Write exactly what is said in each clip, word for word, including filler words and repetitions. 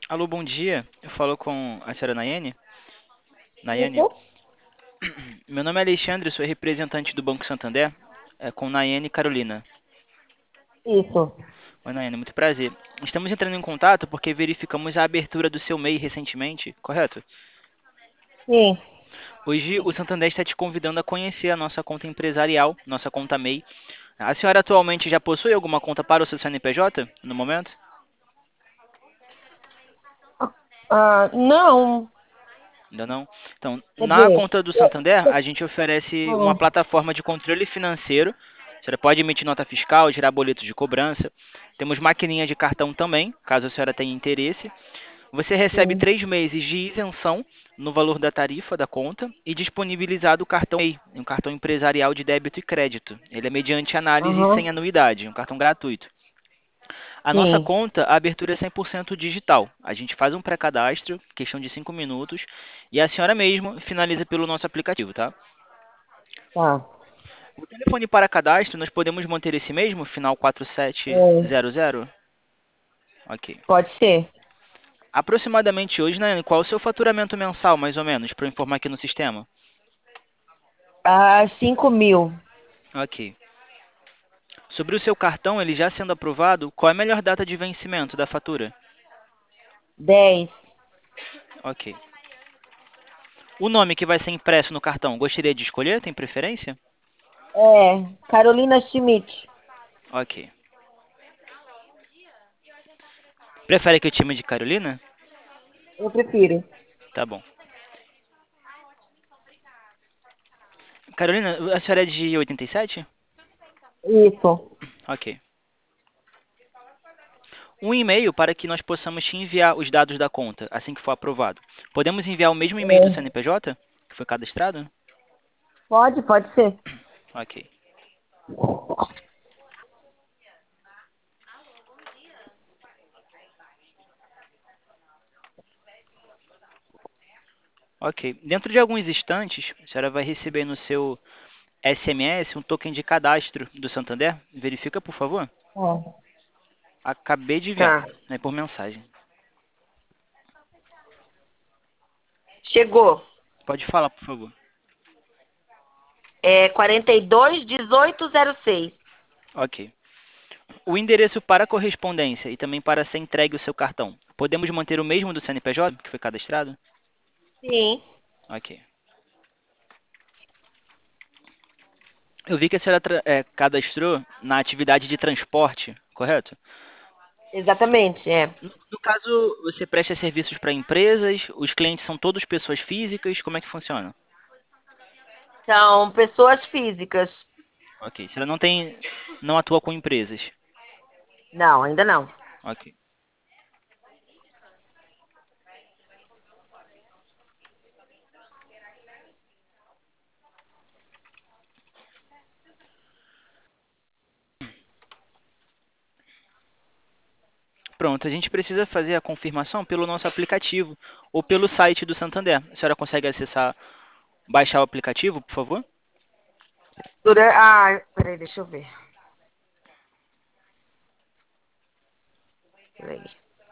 Alô, bom dia. Eu falo com a senhora Nayane. Nayane, Isso? meu nome é Alexandre, sou representante do Banco Santander, é, com Nayane e Carolina. Isso. Oi, Nayane, muito prazer. Estamos entrando em contato porque verificamos a abertura do seu M E I recentemente, correto? Sim. Hoje o Santander está te convidando a conhecer a nossa conta empresarial, nossa conta M E I. A senhora atualmente já possui alguma conta para o seu C N P J no momento? Ah, não. Ainda não? Então, Quer na dizer, conta do eu, Santander, eu- a gente oferece uma hum, plataforma de controle financeiro. A senhora pode emitir nota fiscal, gerar boletos de cobrança. Temos maquininha de cartão também, caso a senhora tenha interesse. Você recebe sim. três meses de isenção no valor da tarifa da conta e disponibilizado o cartão M E I, um cartão empresarial de débito e crédito. Ele é mediante análise sem Aham. anuidade, um cartão gratuito. A nossa Sim. conta, a abertura é cem por cento digital. A gente faz um pré-cadastro, questão de cinco minutos, e a senhora mesmo finaliza pelo nosso aplicativo, tá? Tá. O telefone para cadastro, nós podemos manter esse mesmo, final quatro sete É, zero zero? Ok. pode ser. Aproximadamente hoje, né, qual é o seu faturamento mensal, mais ou menos, para eu informar aqui no sistema? Ah, cinco mil. Ok. Sobre o seu cartão, ele já sendo aprovado, qual é a melhor data de vencimento da fatura? Dez. Ok. O nome que vai ser impresso no cartão, gostaria de escolher? Tem preferência? É, Carolina Schmidt. Ok. Prefere que eu te chame de Carolina? Eu prefiro. Tá bom. Carolina, a senhora é de oitenta e sete? Isso. Ok. Um e-mail para que nós possamos te enviar os dados da conta assim que for aprovado. Podemos enviar o mesmo e-mail do É, C N P J que foi cadastrado? pode, pode ser. Ok. Ok. Dentro de alguns instantes, a senhora vai receber no seu S M S um token de cadastro do Santander. Verifica, por favor. Ó, Acabei de enviar, tá. né, por mensagem. Chegou. Pode falar, por favor. É quarenta e dois, dezoito, zero seis. Ok. O endereço para correspondência e também para ser entregue o seu cartão. Podemos manter o mesmo do C N P J que foi cadastrado? Sim, Ok. Eu vi que a senhora tra- eh, cadastrou na atividade de transporte, correto? exatamente, é. No, no caso, você presta serviços para empresas, os clientes são todos pessoas físicas, como é que funciona? São pessoas físicas. Ok. A senhora não tem, não atua com empresas. Não, ainda não. Ok. Pronto, a gente precisa fazer a confirmação pelo nosso aplicativo ou pelo site do Santander. A senhora consegue acessar, baixar o aplicativo, por favor? Dura... Ah, peraí, deixa eu ver. Peraí.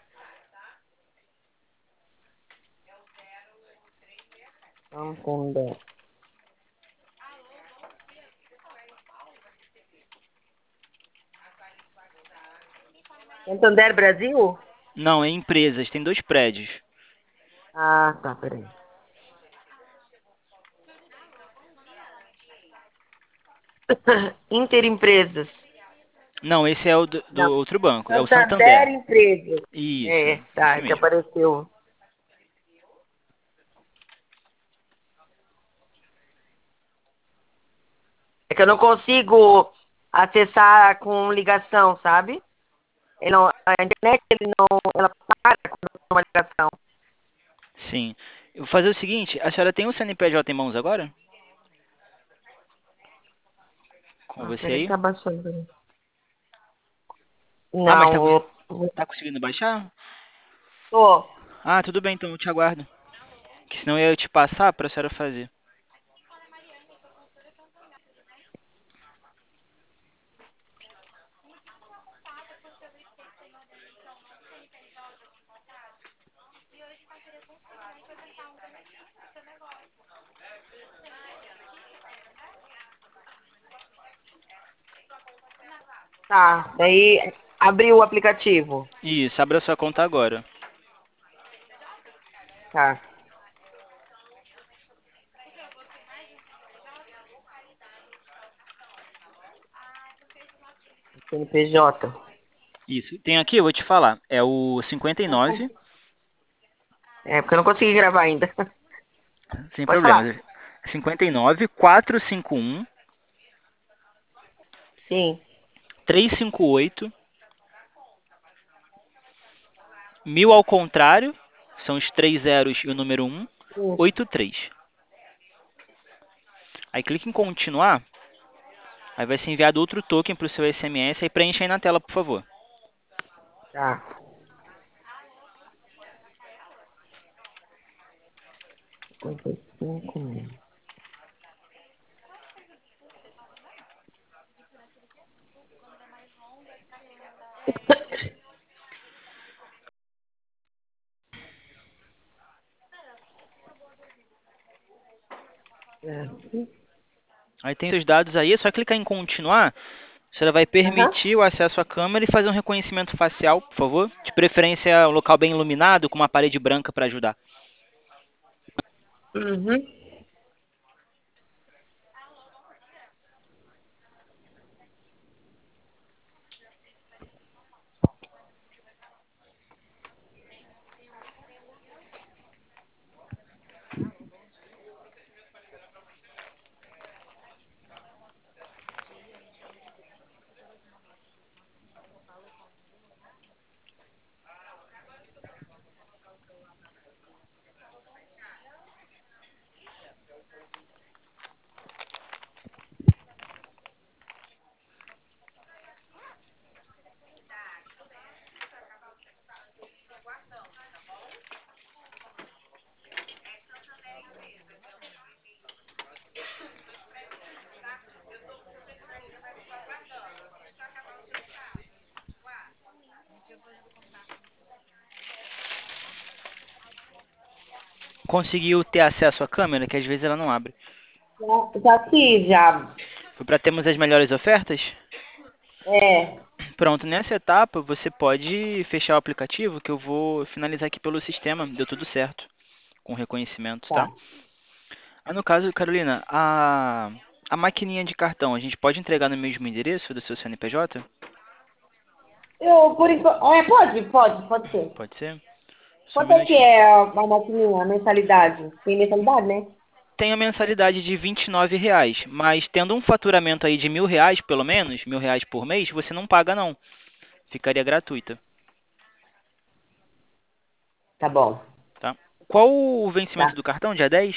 Santander. Santander Brasil? Não, é empresas, tem dois prédios. Ah, tá, peraí. Interempresas. Não, esse é o do, do Não. outro banco, é o Santander. Santander Empresas. Isso, É, esse tá, que mesmo. apareceu. É que eu não consigo acessar com ligação, sabe? Ele não, a internet ele não, ela para quando uma ligação. Sim. Eu vou fazer o seguinte, a senhora tem o C N P J em mãos agora? Com Ah, você peraí, aí? tá baixando. Peraí. Ah, mas tá, Não, cons- eu eu tá conseguindo baixar? tô. Ah, tudo bem, então eu te aguardo. Que senão eu ia te passar pra senhora fazer. Tá, daí abriu o aplicativo. Isso, abra sua conta agora. Tá. C N P J. Isso. Tem aqui, eu vou te falar. É o cinquenta e nove. É, porque eu não consegui gravar ainda. Sem Pode problemas. falar. cinquenta e nove, quatrocentos e cinquenta e um, Sim. trezentos e cinquenta e oito, mil ao contrário, são os três zeros e o número um, Sim. oitenta e três. Aí clique em continuar, aí vai ser enviado outro token para o seu S M S, aí preencha aí na tela, por favor. Tá. cinquenta e cinco mil. É. Aí tem seus dados aí, é só clicar em continuar, você vai Aham. permitir o acesso à câmera e fazer um reconhecimento facial, por favor. De preferência, um local bem iluminado, com uma parede branca para ajudar. Uhum. Conseguiu ter acesso à câmera, que às vezes ela não abre. Já, já fiz, já. Foi para termos as melhores ofertas? É. Pronto, nessa etapa você pode fechar o aplicativo que eu vou finalizar aqui pelo sistema. Deu tudo certo com o reconhecimento, tá? Tá. Ah, no caso, Carolina, a, a maquininha de cartão, a gente pode entregar no mesmo endereço do seu C N P J? Eu, por enquanto. É, pode, pode, pode ser. Pode ser? Só um Quanto é que minutinho. é a, a maquininha, a mensalidade? Tem mensalidade, né? Tem a mensalidade de vinte e nove reais, mas tendo um faturamento aí de mil reais, pelo menos, mil reais por mês, você não paga não. Ficaria gratuita, Tá bom. tá? Qual o vencimento Tá. do cartão? Dia dez?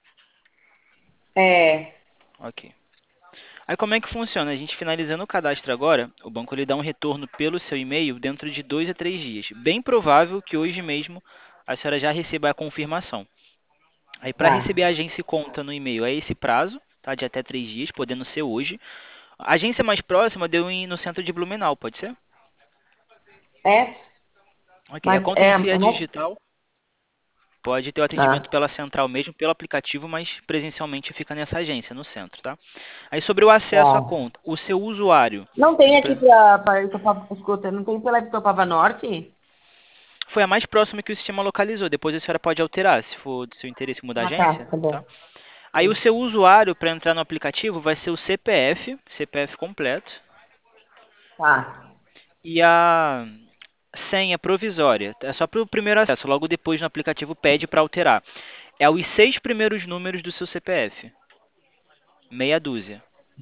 É. Ok. Aí como é que funciona? A gente finalizando o cadastro agora, o banco lhe dá um retorno pelo seu e-mail dentro de dois a três dias. Bem provável que hoje mesmo a senhora já receba a confirmação. Aí para Tá. receber a agência e conta no e-mail é esse prazo, tá? De até três dias, podendo ser hoje. A agência mais próxima deu em, no centro de Blumenau, pode ser? É? Ok. A Mas conta é. em É si é mais- digital. Pode ter o atendimento Tá. pela central mesmo, pelo aplicativo, mas presencialmente fica nessa agência, no centro, tá? Aí sobre o acesso à Tá. conta, o seu usuário. Não de tem aqui pre- pra, pra Itopava, escuta, não tem pela Itopava Norte? Foi a mais próxima que o sistema localizou. Depois a senhora pode alterar, se for do seu interesse mudar a Ah, tá, agência, tá tá? bom. Aí o seu usuário para entrar no aplicativo vai ser o C P F, C P F completo, Tá. e a senha provisória. É só para o primeiro acesso, logo depois no aplicativo pede para alterar. É os seis primeiros números do seu C P F, meia dúzia.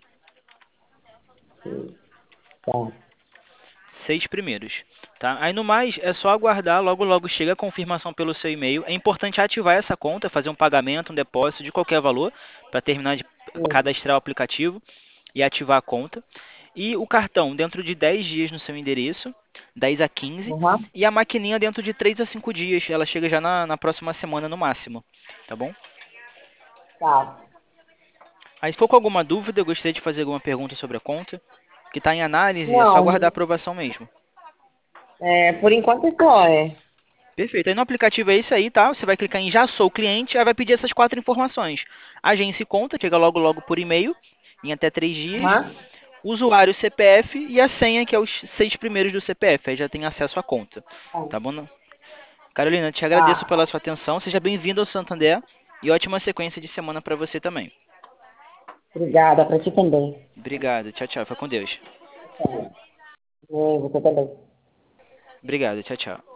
Tá. Seis primeiros, tá? Aí no mais é só aguardar, logo logo chega a confirmação pelo seu e-mail. É importante ativar essa conta, fazer um pagamento, um depósito de qualquer valor para terminar de Sim. cadastrar o aplicativo e ativar a conta. E o cartão dentro de dez dias no seu endereço, dez a quinze, Uhum. e a maquininha dentro de três a cinco dias. Ela chega já na, na próxima semana no máximo, tá bom? Tá. Aí se for com alguma dúvida, eu gostaria de fazer alguma pergunta sobre a conta, que está em análise, é só aguardar a Não, aprovação mesmo. é, por enquanto é só, é. Perfeito. Aí no aplicativo é isso aí, tá? Você vai clicar em Já sou cliente, aí vai pedir essas quatro informações. Agência e conta, chega logo logo por e-mail, em até três dias. Uhum. usuário, C P F e a senha, que é os seis primeiros do C P F. Aí já tem acesso à conta. Tá bom? Não? Carolina, te agradeço Tá. pela sua atenção. Seja bem-vindo ao Santander e ótima sequência de semana para você também. Obrigada, para ti também. Obrigado. Tchau, tchau. Fica com Deus. Tchau. É, você também. Obrigado. Tchau, tchau.